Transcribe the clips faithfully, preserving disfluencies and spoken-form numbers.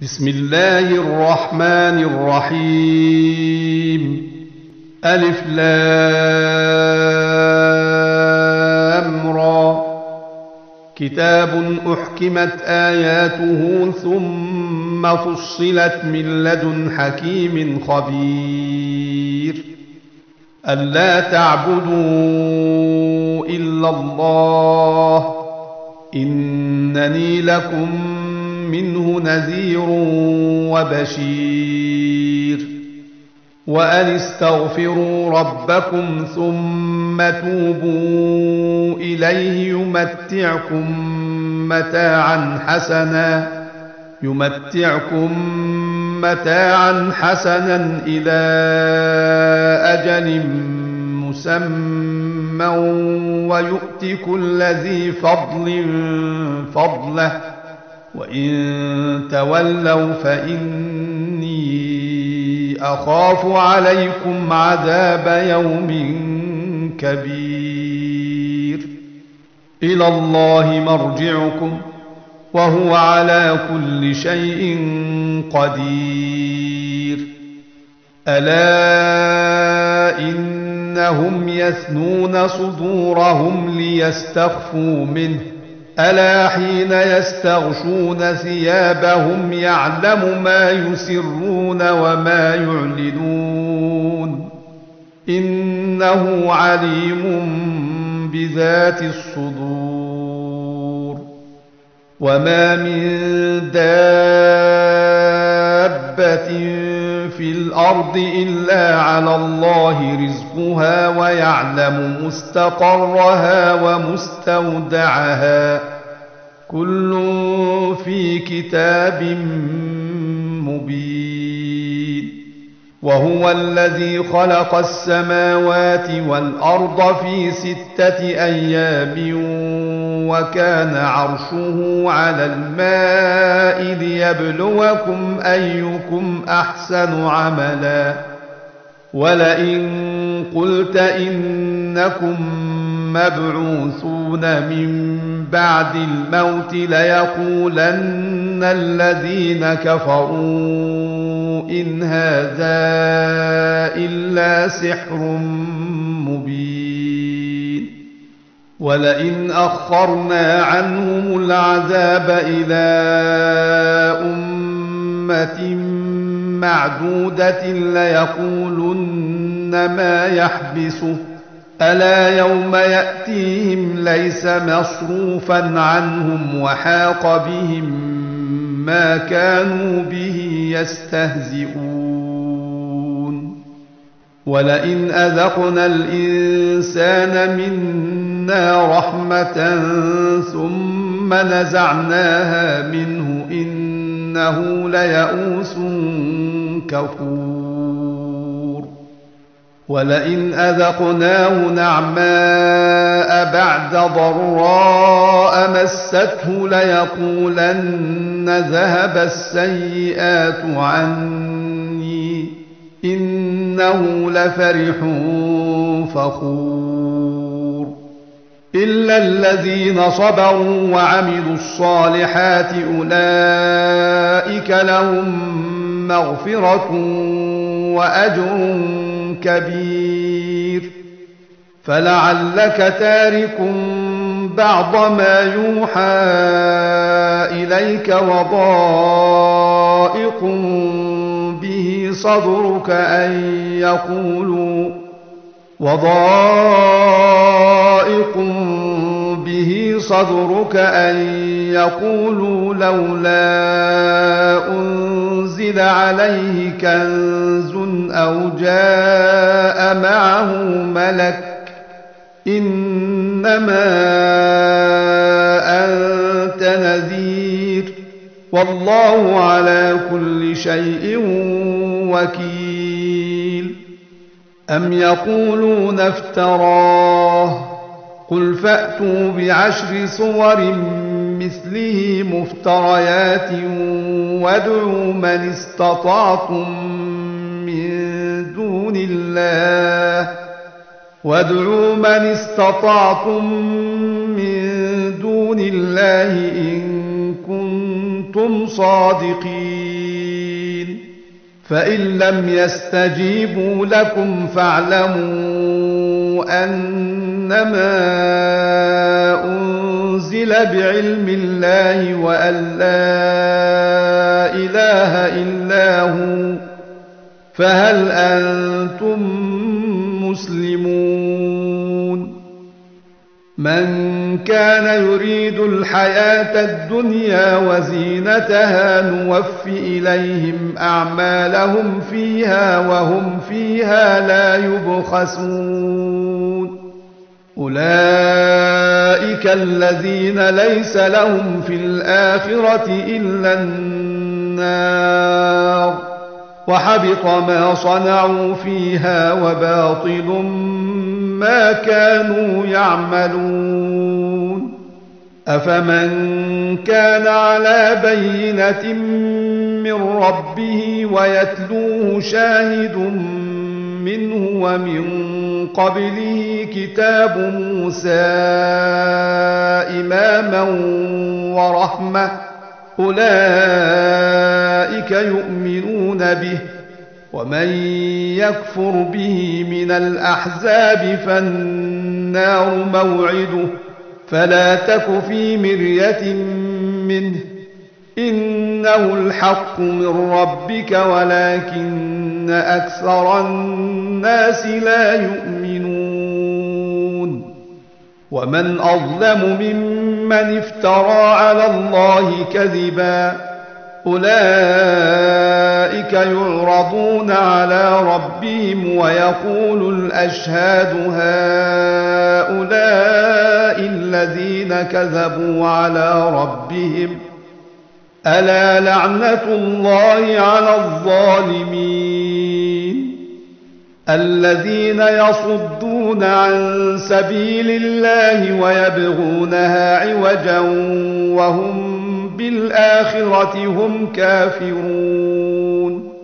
بسم الله الرحمن الرحيم. ألف لام را. كتاب أحكمت آياته ثم فصلت من لدن حكيم خبير. ألا تعبدوا إلا الله إنني لكم منه نذير وبشير. وأن استغفروا ربكم ثم توبوا إليه يمتعكم متاعا حسنا يمتعكم متاعا حسنا إلى أجل مسمى ويؤت كل ذي فضل فضله وإن تولوا فإني أخاف عليكم عذاب يوم كبير. إلى الله مرجعكم وهو على كل شيء قدير. ألا إنهم يثنون صدورهم ليستخفوا منه ألا حين يستغشون ثيابهم يعلم ما يسرون وما يعلنون إنه عليم بذات الصدور. وما من دابة في الأرض إلا على الله رزقها ويعلم مستقرها ومستودعها كل في كتاب مبين. وهو الذي خلق السماوات والأرض في ستة أيام وكان عرشه على الماء ليبلوكم أيكم أحسن عملا. ولئن قلت إنكم مبعوثون من بعد الموت ليقولن الذين كفروا إن هذا إلا سحر مبين. ولئن أخرنا عنهم العذاب إلى أمة معدودة ليقولن ما يحبسه ألا يوم يأتيهم ليس مصروفا عنهم وحاق بهم ما كانوا به يستهزئون. ولئن أذقنا الإنسان منا رحمة ثم نزعناها منه إنه ليئوس كفور. ولئن أذقناه نعماء بعد ضراء مسته ليقولن ذهب السيئات عني إنه لفرح فخور. إلا الذين صبروا وعملوا الصالحات أولئك لهم مغفرة وأجر كبير. فلعلك تارك بعض ما يوحى إليك وضائق به صدرك أن يقولوا وضائق به صدرك أن يقولوا لولا أنزل عليه كنز أو جاء معه ملك إنما أنت نذير والله على كل شيء وكيل. أم يقولون افتراه قل فأتوا بعشر صور مثله مفتريات وادعوا من استطعتم من دون الله وادعوا من استطعتم من دون الله إن كنتم كنتم صادقين فإن لم يستجيبوا لكم فاعلموا أنما أنزل بعلم الله وأن لا إله إلا هو فهل أنتم مسلمون من كان يريد الحياة الدنيا وزينتها نوف إليهم أعمالهم فيها وهم فيها لا يبخسون أولئك الذين ليس لهم في الآخرة إلا النار وحبط ما صنعوا فيها وباطل ما كانوا يعملون أفمن كان على بينة من ربه ويتلوه شاهد منه ومن قبله كتاب موسى إماما ورحمة أولئك يؤمنون به ومن يكفر به من الأحزاب فالنار موعده فلا تك في مرية منه إنه الحق من ربك ولكن أكثر الناس لا يؤمنون ومن أظلم ممن افترى على الله كذبا أولئك يعرضون على ربهم ويقول الأشهاد هؤلاء الذين كذبوا على ربهم ألا لعنة الله على الظالمين الذين يصدون عن سبيل الله ويبغونها عوجا وهم بالآخرة هم كافرون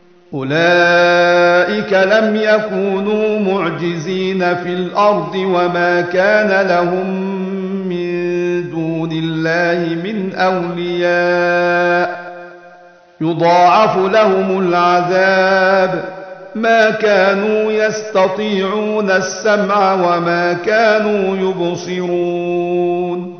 أولئك لم يكونوا معجزين في الأرض وما كان لهم من دون الله من أولياء يضاعف لهم العذاب ما كانوا يستطيعون السمع وما كانوا يبصرون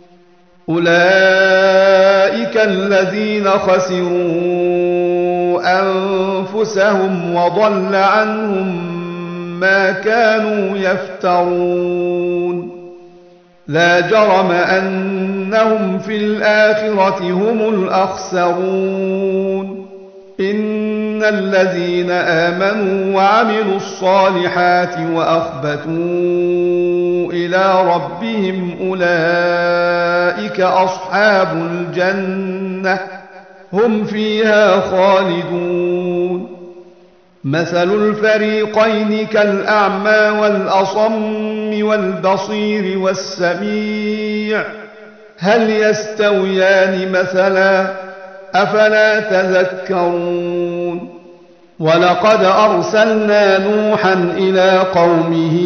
أولئك الذين خسروا أنفسهم وضل عنهم ما كانوا يفترون لا جرم أنهم في الآخرة هم الأخسرون إن الذين آمنوا وعملوا الصالحات وأخبتوا إلى ربهم أولئك أصحاب الجنة هم فيها خالدون مثل الفريقين كالأعمى والأصم والبصير والسميع هل يستويان مثلا أفلا تذكرون ولقد أرسلنا نوحا إلى قومه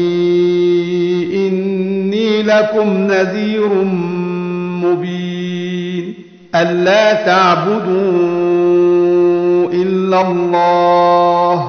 إني لكم نذير مبين ألا تعبدوا إلا الله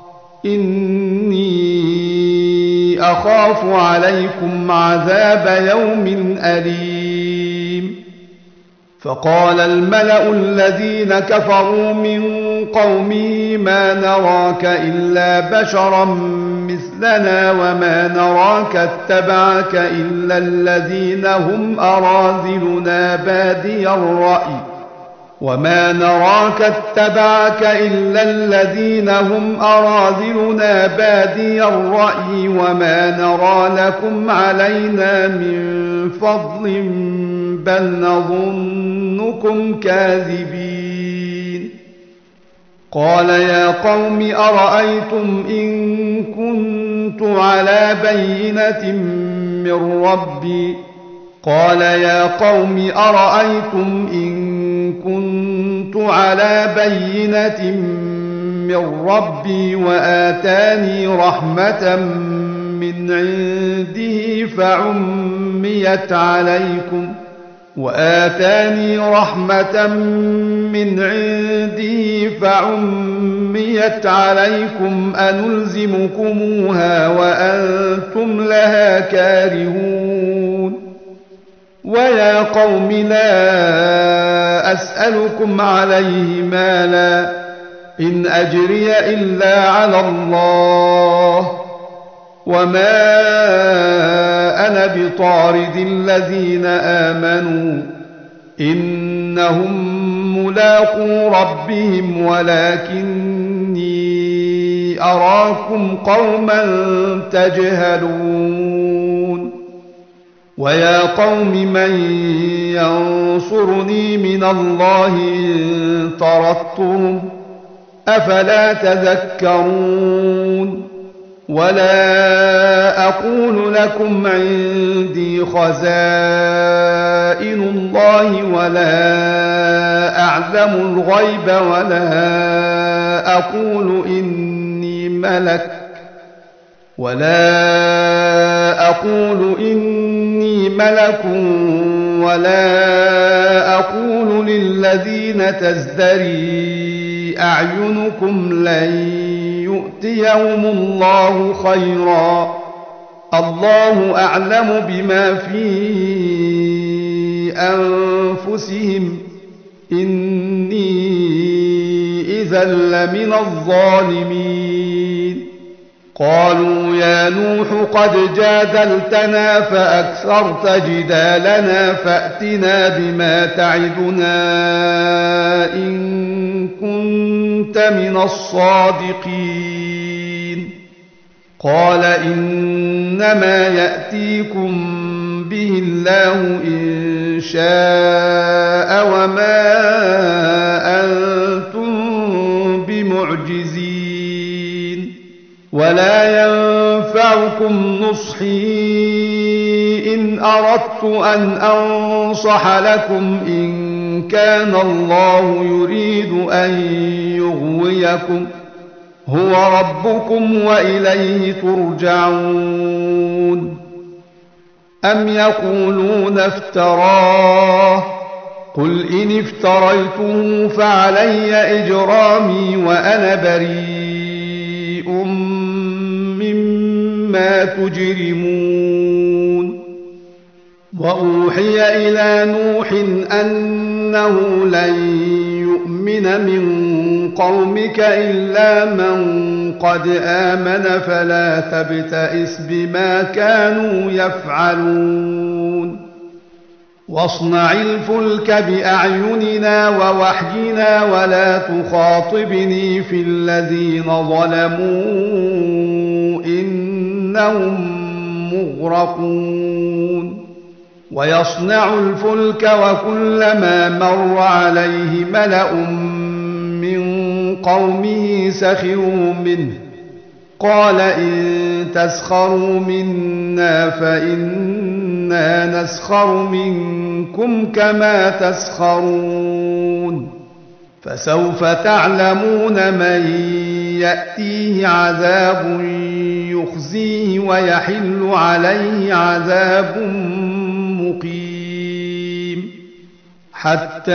إني أخاف عليكم عذاب يوم أليم فقال الملأ الذين كفروا من قومه ما نراك إلا بشرا مثلنا وما نراك اتبعك إلا الذين هم أراذلنا بادي الرأي وما نراك اتبعك إلا الذين هم أراذلنا بادي الرأي وما نرى لكم علينا من فضل بل نظنكم كاذبين قال يا قوم أرأيتم إن كنت على بينة من ربي قال يا قوم أرأيتم إن كنت على بينة من ربي وآتاني رحمة من عنده فعميت عليكم وآتاني رحمة من عنده فعميت عليكم أنلزمكموها وأنتم لها كارهون ويا قوم لا أسألكم عليه مالا إن أجري إلا على الله وما أنا بطارد الذين آمنوا إنهم ملاقو ربهم ولكني أراكم قوما تجهلون ويا قوم من ينصرني من الله إن طردتهم أفلا تذكرون ولا أقول لكم عندي خزائن الله ولا أعلم الغيب ولا أقول إني ملك ولا أقول إني ملك ولا أقول للذين تزدري أعينكم لن يؤتيهم الله خيرا الله أعلم بما في أنفسهم إني إذا لمن الظالمين قالوا يا نوح قد جادلتنا فأكثرت جدالنا فأتنا بما تعدنا إن كنت من الصادقين قال إنما يأتيكم به الله إن شاء وما أنتم بمعجزين ولا ينفعكم نصحي إن أردت أن أنصح لكم إن كان الله يريد أن يغويكم هو ربكم وإليه ترجعون أم يقولون افتراه قل إن افتريته فعلي إجرامي وأنا بريء مما تجرمون وأوحي إلى نوح أنه لن يؤمن من قومك إلا من قد آمن فلا تبتئس بما كانوا يفعلون واصنع الفلك بأعيننا ووحينا ولا تخاطبني في الذين ظلموا إنهم مغرقون ويصنع الفلك وكلما مر عليه ملأ من قومه سخروا منه قال إن تسخروا منا فإنا نسخر منكم كما تسخرون فسوف تعلمون من يأتيه عذاب يخزيه ويحل عليه عذاب مقيم حتى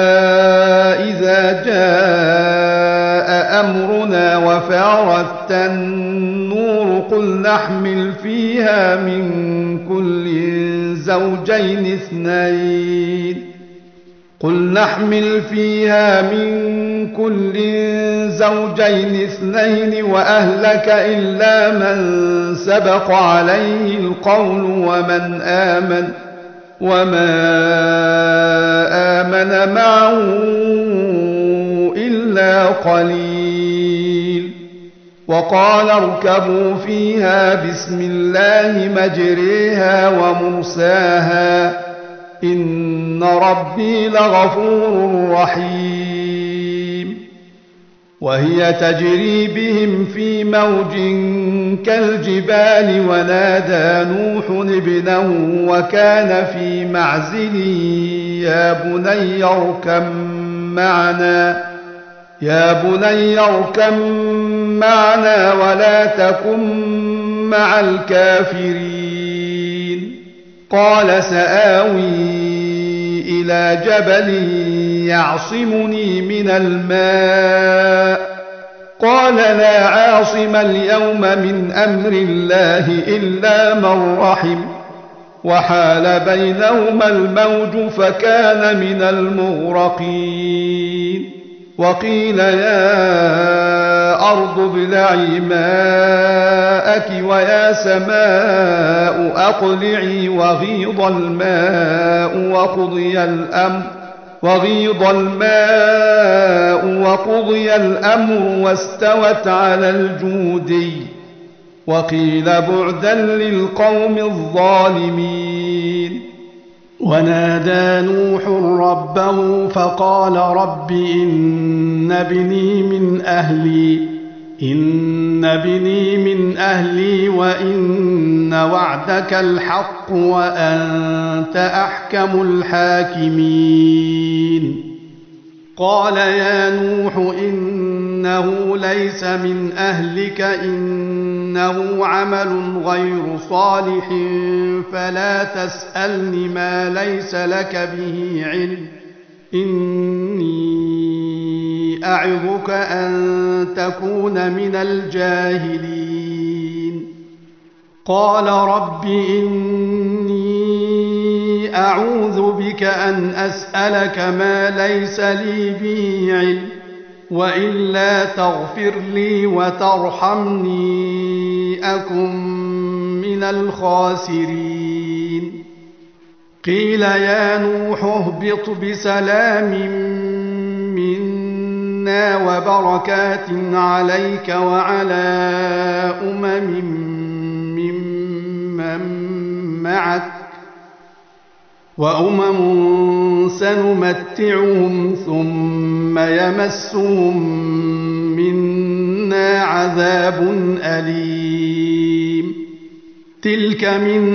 إذا جاء أمرنا وفارت النور قل نحمل فيها من كل زوجين اثنين قل نحمل فيها من كل زوجين اثنين وأهلك إلا من سبق عليه القول ومن آمن وما آمن معه إلا قليل وقال اركبوا فيها بسم الله مجريها ومرساها إن ربي لغفور رحيم وهي تجري بهم في موج كالجبال ونادى نوح ابنه وكان في معزل يا بني اركب معنا يا بني اركب معنا ولا تكن مع الكافرين قال سآوي إلى جبل يعصمني من الماء قال لا عاصم اليوم من أمر الله إلا من رحم وحال بينهما الموج فكان من المغرقين وقيل يا أرض ابلعي ماءك ويا سماء أقلعي وغيض الماء وقضي الأمر وغيض الماء وقضي الأمر واستوت على الجودي وقيل بعدا للقوم الظالمين. ونادى نوح ربه فقال رب إن ابني من أهلي إن ابني من أهلي وإن وعدك الحق وأنت أحكم الحاكمين. قال يا نوح إنه ليس من أهلك إنه عمل غير صالح فلا تسألني ما ليس لك به علم إني أعظك أن تكون من الجاهلين. قال رب إني أعوذ بك أن أسألك ما ليس لي به علم وإلا تغفر لي وترحمني أكن من الخاسرين. قيل يا نوح اهبط بسلام منا وبركات عليك وعلى أمم ممن معك وأمم سنمتعهم ثم يمسهم منا عذاب أليم. تلك من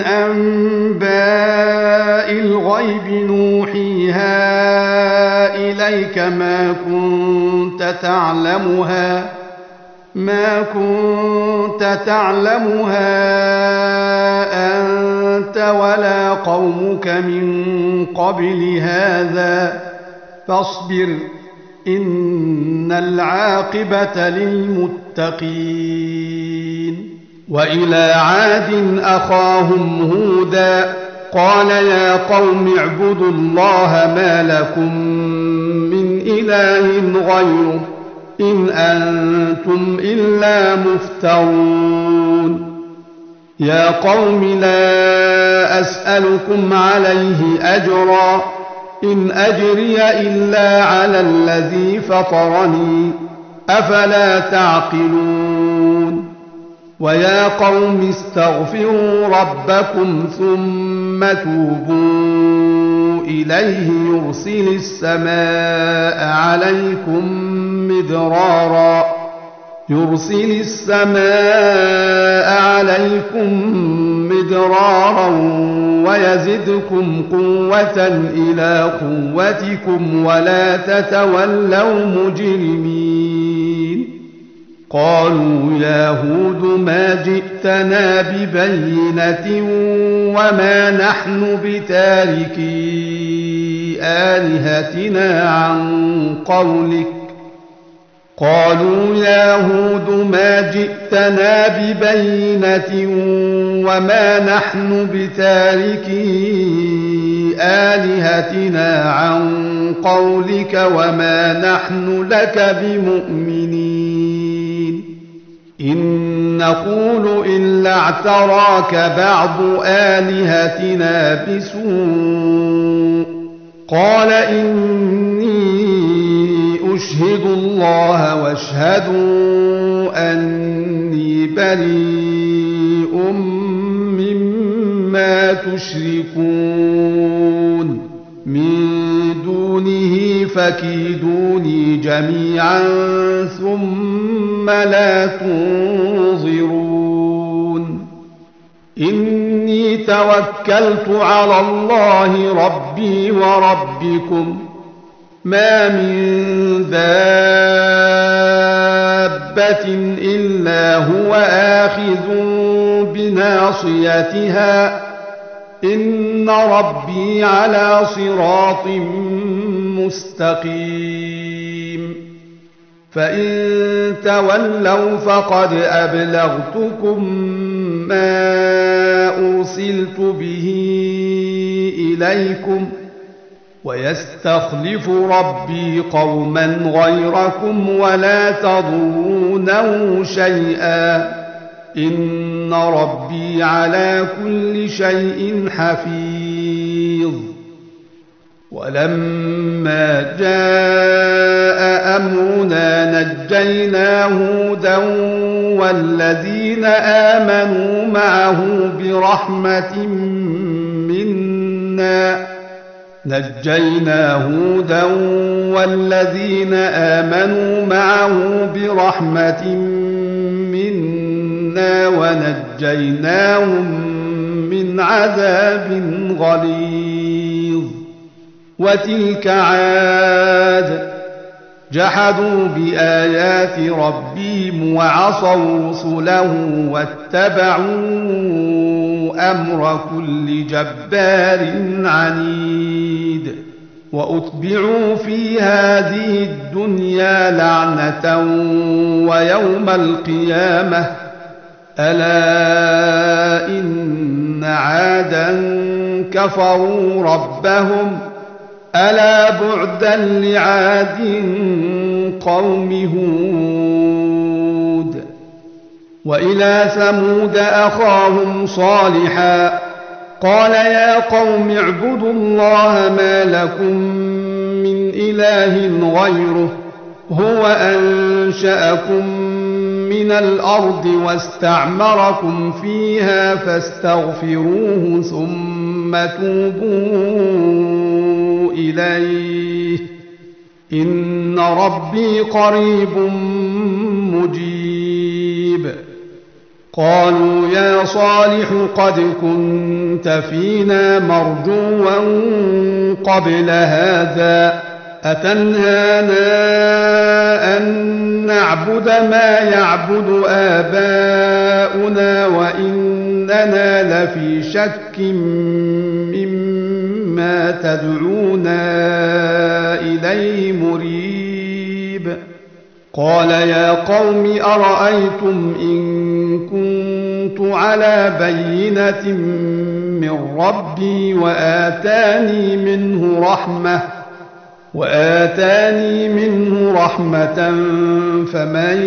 أنباء الغيب نوحيها إليك ما كنت تعلمها ما كنت تعلمها أنت ولا قومك من قبل هذا فاصبر إن العاقبة للمتقين. وإلى عاد أخاهم هودا قال يا قوم اعبدوا الله ما لكم من إله غيره إن أنتم إلا مفترون. يا قوم لا أسألكم عليه أجرا إن أجري إلا على الذي فطرني أفلا تعقلون. ويا قوم استغفروا ربكم ثم توبوا إليه يرسل السماء عليكم مدرارا يرسل السماء عليكم مدرارا ويزدكم قوة إلى قوتكم ولا تتولوا مجرمين. قالوا يا هود ما جئتنا ببينة وما نحن بتاركي آلهتنا عن قولك قالوا يا هود ما جئتنا ببينة وما نحن بتاركي آلهتنا عن قولك وما نحن لك بمؤمنين إن نقول إلا اعتراك بعض آلهتنا بسوء قال إني أشهد الله واشهدوا أني بريء مما تشركون من دونه فكيدوني جميعا ثم لا تنظرون. إني توكلت على الله ربي وربكم ما من دابة إلا هو آخذ بناصيتها إن ربي على صراط مستقيم فإن تولوا فقد أبلغتكم ما أرسلت به إليكم ويستخلف ربي قوما غيركم ولا تضرونه شيئا إن ربي على كل شيء حفيظ ولما جاء أمرنا نجينا هودا والذين آمنوا معه برحمة منا نجينا هودا والذين آمنوا معه برحمة منا ونجيناهم من عذاب غليظ وتلك عاد جحدوا بآيات ربهم وعصوا رسله واتبعوا أمر كل جبار عنيد وأتبعوا في هذه الدنيا لعنة ويوم القيامة ألا إن عادا كفروا ربهم ألا بعدا لعاد قوم هود وإلى ثمود أخاهم صالحا قال يا قوم اعبدوا الله ما لكم من إله غيره هو أنشأكم من الأرض واستعمركم فيها فاستغفروه ثم توبوا إليه إن ربي قريب مجيب قالوا يا صالح قد كنت فينا مرجوا قبل هذا أتنهانا أن نعبد ما يعبد آباؤنا وإننا لفي شك مما تدعونا إليه مريب قال يا قوم أرأيتم إن كنت على بينة من ربي وآتاني منه رحمة وآتاني منه رحمة فمن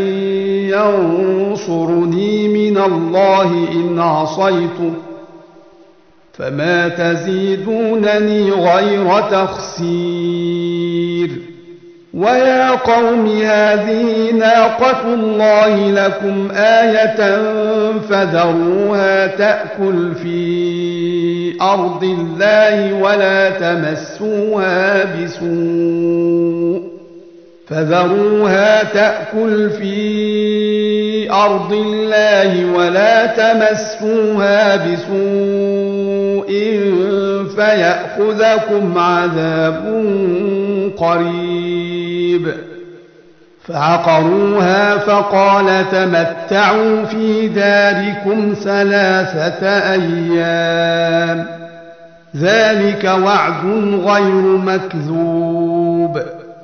ينصرني من الله إن عصيته فما تزيدونني غير تخسير ويا قوم هذه ناقة الله لكم آية فذروها تأكل في أرض الله ولا تمسوها بسوء فذروها تأكل في أرض الله ولا تمسوها بسوء فيأخذكم عذاب قريب فعقروها فقال تمتعوا في داركم ثلاثة أيام ذلك وعد غير مكذوب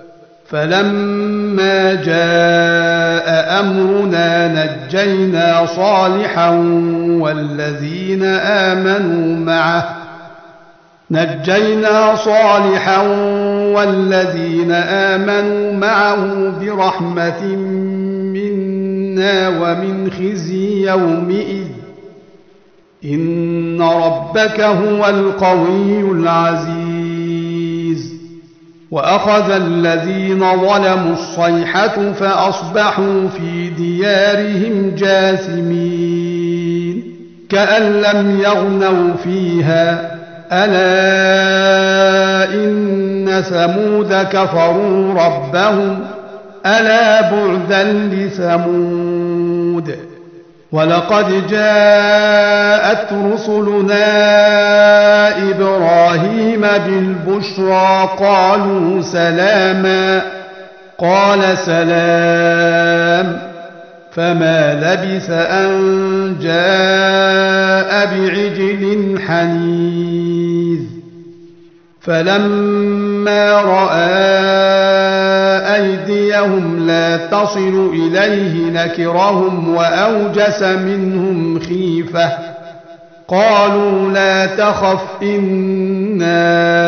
فلما جاء أمرنا نجينا صالحا والذين آمنوا معه نجينا صالحا والذين آمنوا معه برحمة منا ومن خزي يومئذ إن ربك هو القوي العزيز وأخذ الذين ظلموا الصيحة فأصبحوا في ديارهم جاثمين كأن لم يغنوا فيها ألا إن ثمود كفروا ربهم ألا بعدا لثمود ولقد جاءت رسلنا إبراهيم بالبشرى قالوا سلاما قال سلام فما لبث أن جاء بعجل حنيذ فلما رأى أيديهم لا تصل إليه نكرهم وأوجس منهم خيفة قالوا لا تخف إنا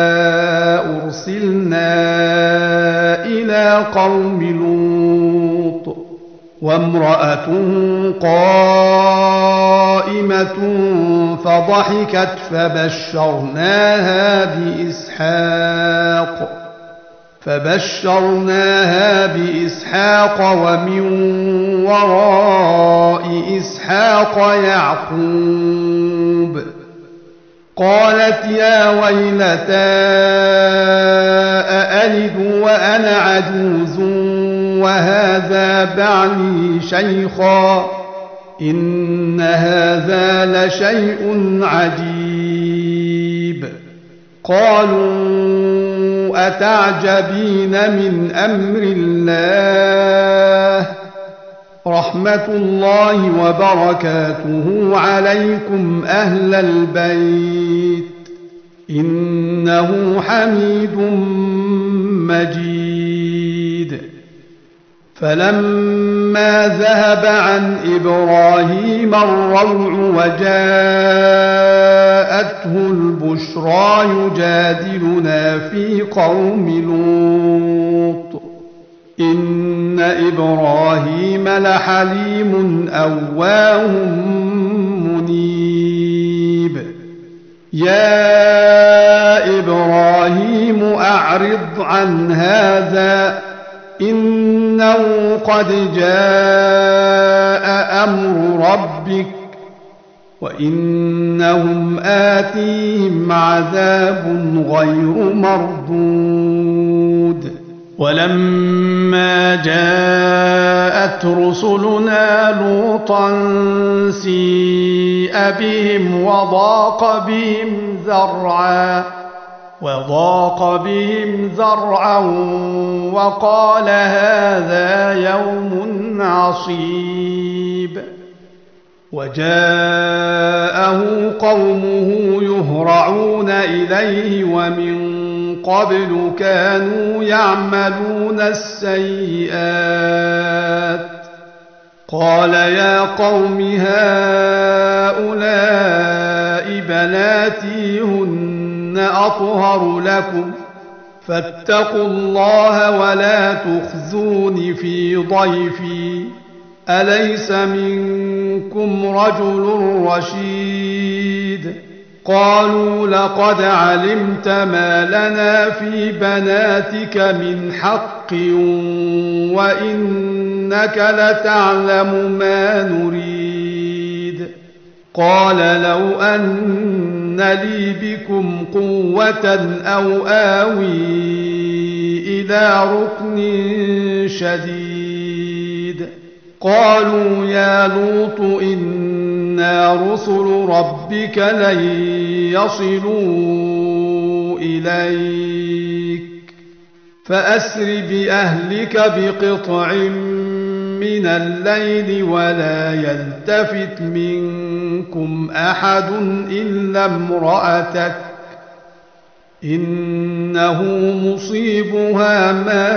أرسلنا إلى قوم لوط وامرأته قائمة فضحكت فبشرناها بإسحاق فبشرناها بإسحاق ومن وراء إسحاق يعقوب قالت يا ويلتى أألد وأنا عجوز وهذا بعلي شيخا إن هذا لشيء عجيب قالوا أتعجبين من أمر الله رحمة الله وبركاته عليكم أهل البيت إنه حميد مجيد فلما ذهب عن إبراهيم الروع وجاءته البشرى يجادلنا في قوم لوط إن إبراهيم لحليم أواه منيب يا إبراهيم أعرض عن هذا إنه قد جاء أمر ربك وإنهم آتيهم عذاب غير مردود ولما جاءت رسلنا لوطا سيء بهم وضاق بهم ذرعا وضاق بهم ذرعا وقال هذا يوم عصيب وجاءه قومه يهرعون إليه ومن قبل كانوا يعملون السيئات قال يا قوم هؤلاء بناتي هن أطهر لكم فاتقوا الله ولا تخزون في ضيفي أليس منكم رجل رشيد قالوا لقد علمت ما لنا في بناتك من حق وإنك لتعلم ما نريد قال لو أن لي بكم قوة أو آوي إلى ركن شديد قالوا يا لوط إنا رسل ربك لن يصلوا إليك فأسر بأهلك بقطع من الليل ولا يلتفت منكم أحد إلا امرأتك إنه مصيبها ما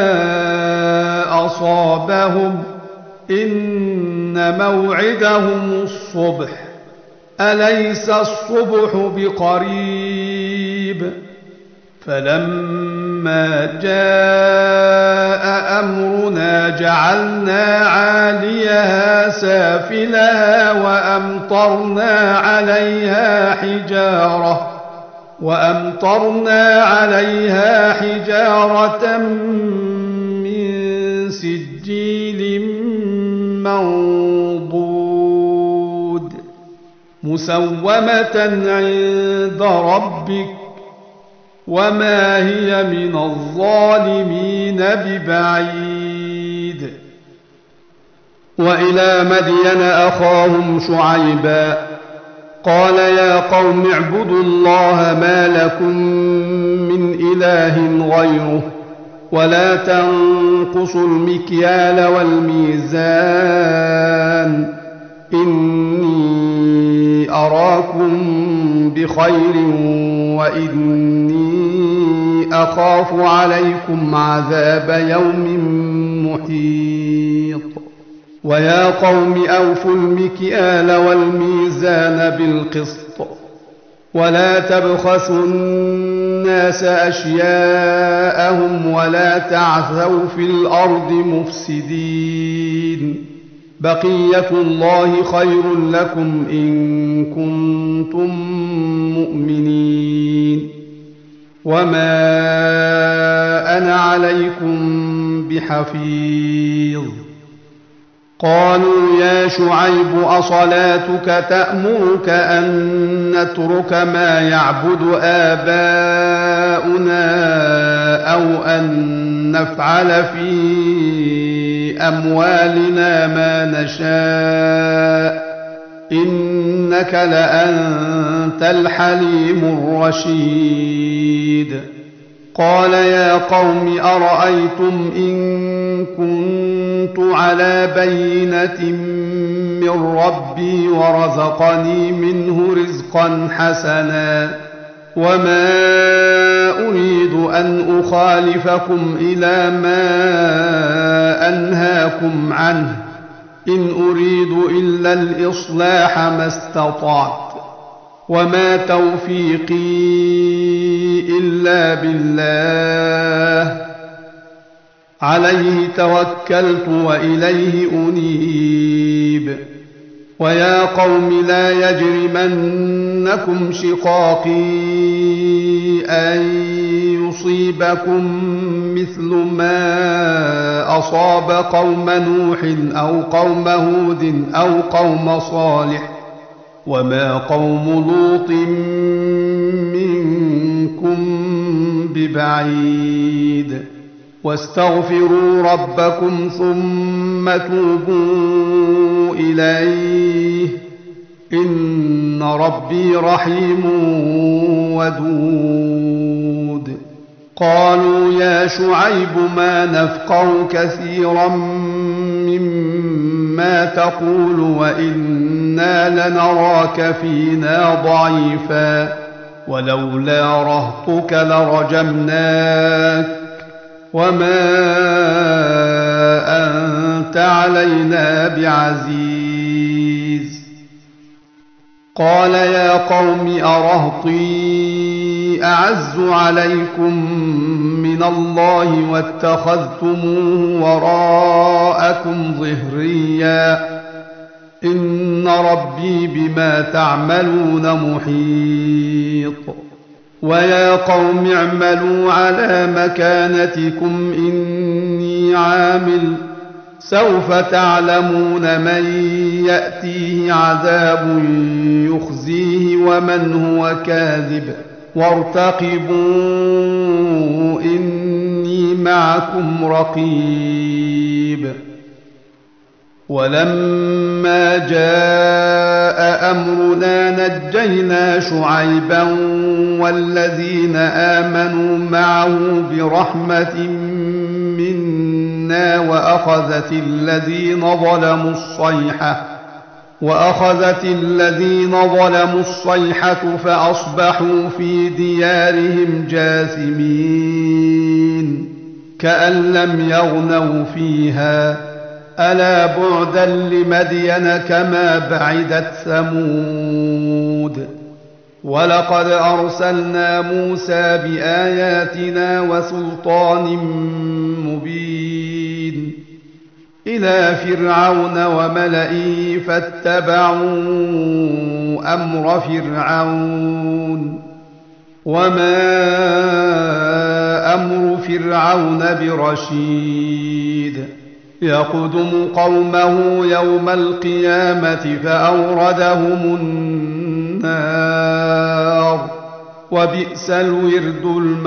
أصابهم إن موعدهم الصبح أليس الصبح بقريب فلما جاء أمرنا جعلنا عاليها سافلها وأمطرنا عليها حجارة وأمطرنا عليها حجارة من سجيل منضود مسومة عند ربك وما هي من الظالمين ببعيد وإلى مدين أخاهم شعيبا قال يا قوم اعبدوا الله ما لكم من إله غيره ولا تنقصوا المكيال والميزان إني أراكم بخير وإني أخاف عليكم عذاب يوم محيط ويا قوم أوفوا المكيال والميزان بالقسط ولا تبخسوا الناس أشياءهم ولا تعثوا في الأرض مفسدين بقية الله خير لكم إن كنتم مؤمنين وما أنا عليكم بحفيظ قالوا يا شعيب أصلاتك تأمرك أن نترك ما يعبد آباؤنا أو أن نفعل في أموالنا ما نشاء إنك لأنت الحليم الرشيد قال يا قوم أرأيتم إن كنت على بينة من ربي ورزقني منه رزقا حسنا وما أريد أن أخالفكم إلى ما أنهاكم عنه إن أريد إلا الإصلاح ما استطعت وما توفيقي إلا بالله عليه توكلت وإليه أنيب ويا قوم لا يجرمنكم شقاقي أن يصيبكم مثل ما أصاب قوم نوح أو قوم هود أو قوم صالح وما قوم لوط منكم ببعيد واستغفروا ربكم ثم توبوا إليه إن ربي رحيم ودود قالوا يا شعيب ما نفقه كثيرا مما تقول وإنا لنراك فينا ضعيفا ولولا رهطك لرجمناك وما أنت علينا بعزيز قال يا قوم أرهطي أعز عليكم من الله واتخذتموه وراءكم ظهريا إن ربي بما تعملون محيط ويا قوم اعملوا على مكانتكم إني عامل سوف تعلمون من يأتيه عذاب يخزيه ومن هو كاذب وارتقبوا إني معكم رقيب ولما جاء أمرنا نجينا شعيبا والذين آمنوا معه برحمة منا وأخذت الذين ظلموا الصيحة وأخذت الذين ظلموا الصيحة فأصبحوا في ديارهم جاثمين كأن لم يغنوا فيها ألا بعدا لمدين كما بعدت ثمود ولقد أرسلنا موسى بآياتنا وسلطان مبين إلى فرعون وملئه فاتبعوا أمر فرعون وما أمر فرعون برشيد يقدم قومه يوم القيامة فأوردهم النار وبئس الورد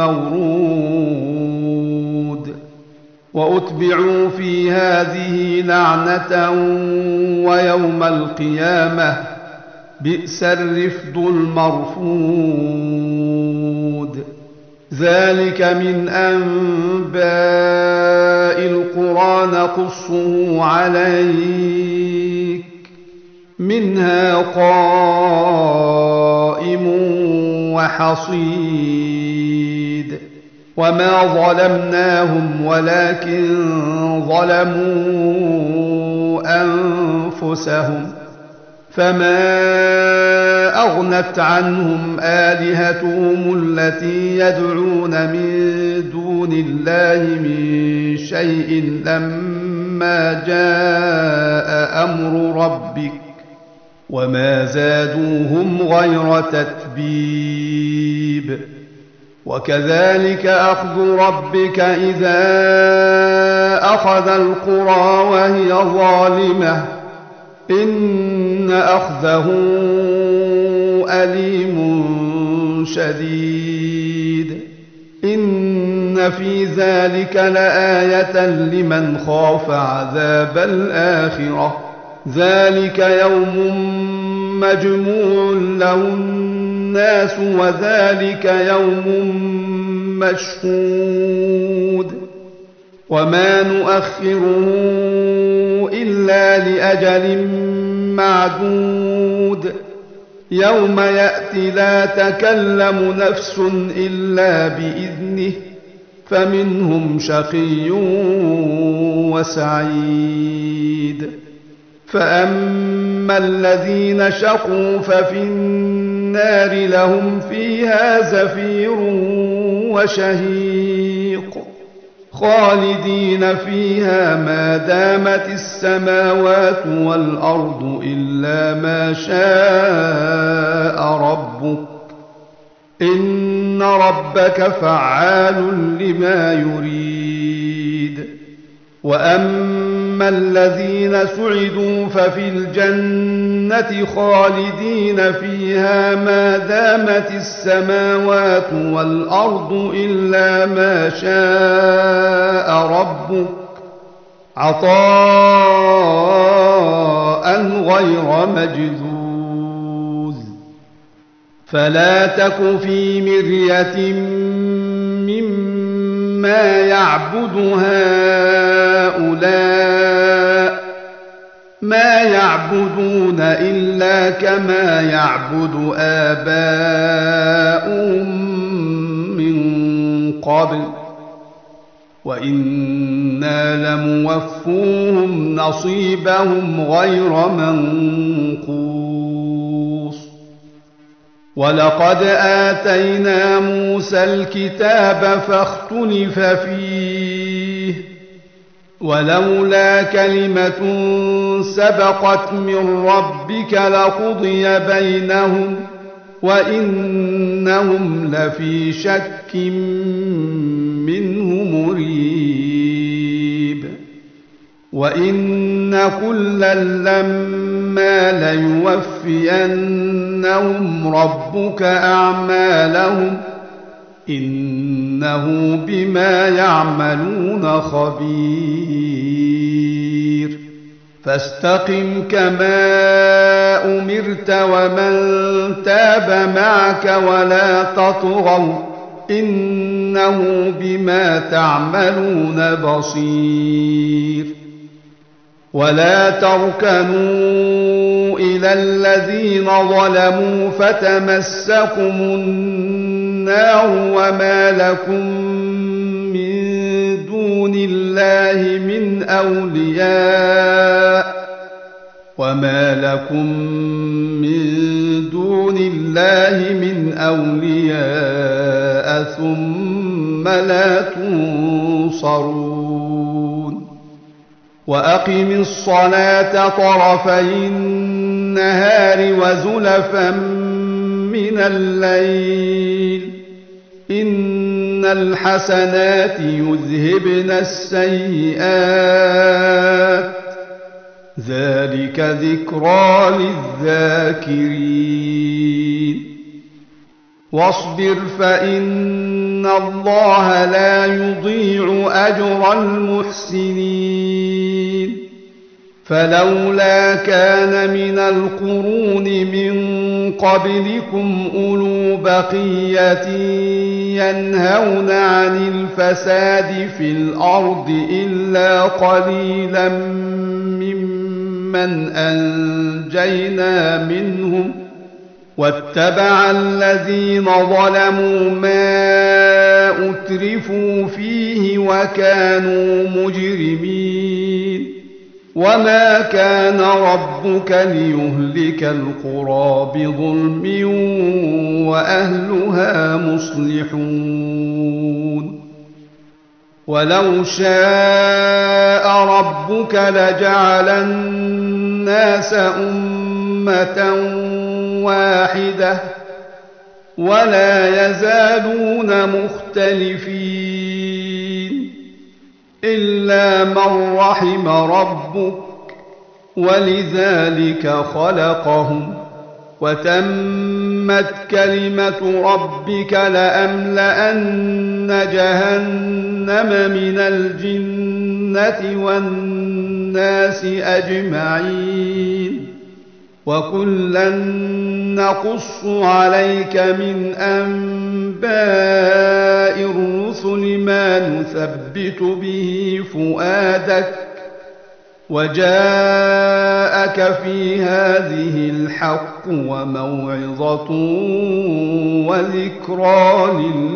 المورود وأتبعوا في هذه لعنة ويوم القيامة بئس الرفد المرفود ذلك من أنباء القرى نقصه عليك منها قائم وحصيد وما ظلمناهم ولكن ظلموا أنفسهم فما أغنت عنهم آلهتهم التي يدعون من دون الله من شيء لما جاء أمر ربك وما زادوهم غير تتبيب وكذلك أخذ ربك إذا أخذ القرى وهي ظالمة إن أخذه أليم شديد إن في ذلك لآية لمن خاف عذاب الآخرة ذلك يوم مجموع له الناس وذلك يوم مشهود وما نؤخره إلا لأجل معدود يوم يأتي لا تكلم نفس إلا بإذنه فمنهم شقي وسعيد فأما الذين شقوا ففي النار لهم فيها زفير وشهيق خالدين فيها ما دامت السماوات والأرض إلا ما شاء ربك إن ربك فعال لما يريد وأما الذين سعدوا ففي الجنة خالدين فيها ما دامت السماوات والأرض إلا ما شاء ربك عطاء غير مجذوذ فلا تك في مرية مما يعبد هؤلاء ما يعبدون إلا كما يعبد آباؤهم من قبل وإنا لموفوهم نصيبهم غير منقوص ولقد آتينا موسى الكتاب فاختلف فيه ولولا كلمة سبقت من ربك لقضي بينهم وإنهم لفي شك منه مريب وإن كلا لما ليوفينهم ربك أعمالهم إنه بما يعملون خبير فاستقم كما أمرت ومن تاب معك ولا تطغوا إنه بما تعملون بصير ولا تركنوا إلى الذين ظلموا فتمسكم النار وما لكم من دون الله من أولياء وما لكم من دون الله من أولياء ثم لا تنصرون وأقم الصلاة طرفي النهار وزلفا من الليل إن الحسنات يذهبن السيئات ذلك ذكرى للذاكرين واصبر فإن الله لا يضيع أجر المحسنين فلولا كان من القرون من قبلكم أولو بقية ينهون عن الفساد في الأرض إلا قليلا ممن أنجينا منهم واتبع الذين ظلموا ما أترفوا فيه وكانوا مجرمين وما كان ربك ليهلك القرى بظلم وأهلها مصلحون ولو شاء ربك لجعل الناس أمة واحدة ولا يزالون مختلفين إلا من رحم ربك ولذلك خلقهم وتمت كلمة ربك لأملأن جهنم من الجنة والناس أجمعين وكلا نقص عليك من أنباء الرسل ما نثبت به فؤادك وجاءك في هذه الحق وموعظة وذكرى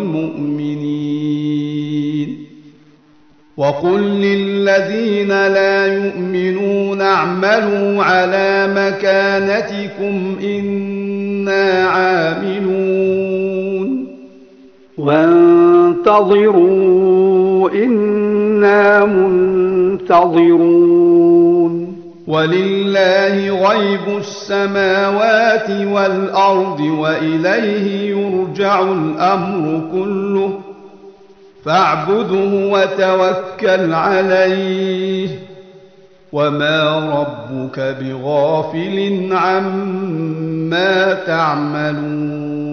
للمؤمنين وقل للذين لا يؤمنون اعملوا على مكانتكم إنا عاملون وانتظروا إنا منتظرون ولله غيب السماوات والأرض وإليه يرجع الأمر كله فاعبده وتوكل عليه وما ربك بغافل عما تعملون